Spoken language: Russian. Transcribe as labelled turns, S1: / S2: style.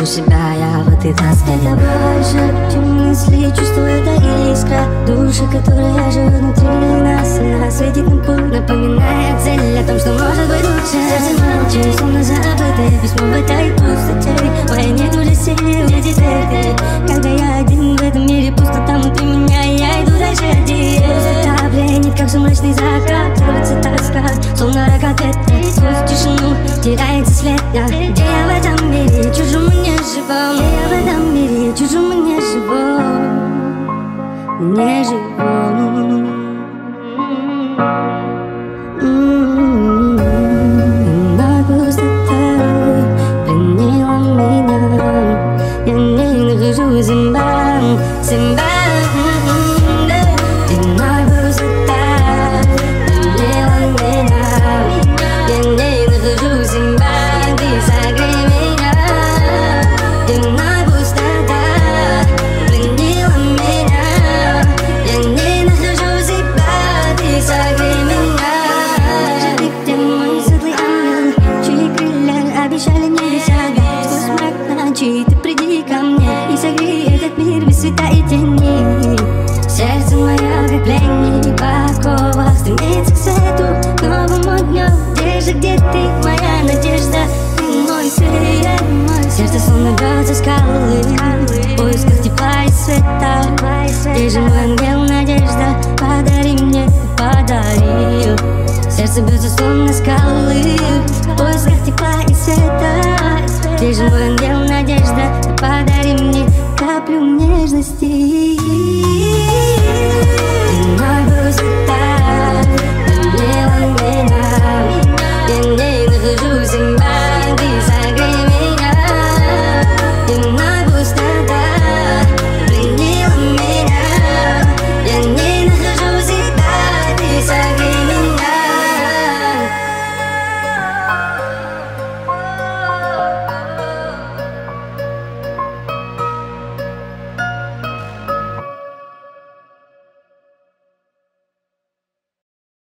S1: ненавижу себя я в этой тоске.
S2: Это больше, чем мысли, чувства, это искра души, которая живет внутри нас. Она светит нам путь, напоминая цель о том, что может быть лучше. Сердце молчит, словно забытое письмо в этой пустоте. Моя нет уже сил, где теперь ты? Когда я один в этом мире, пустота внутри меня, и я иду дальше один. Пустота пленит, как сумрачный закат. Кажется тоска, словно ракет ветра. Сквозь тишину теряется след. Где я в этом мире, чужому не живом? Где я в этом мире, чужому не живом? Не живом. Вновь пустота пленила меня. Я не нахожу себя. Вновь пустота пленила меня. Я не нахожу себя. Ты согрей меня. Вновь пустота пленила меня. Я не нахожу себя. Ты согрей меня. Же ты, где мой светлый ангел, чьи крылья обещали небеса. Сквозь мрак ночи ты приди ко мне и согрей этот мир без света и тени. Сердце мое, как пленник в оковах, стремится к свету, к новому дню. Где ты, моя надежда, ты мой свет. Сердце словно бьется скалы в поисках тепла и света. Где же мой ангел, надежда, подари мне, подари. Сердце бьется словно скалы в поисках тепла и света. Где же мой ангел, надежда, подари мне каплю нежности.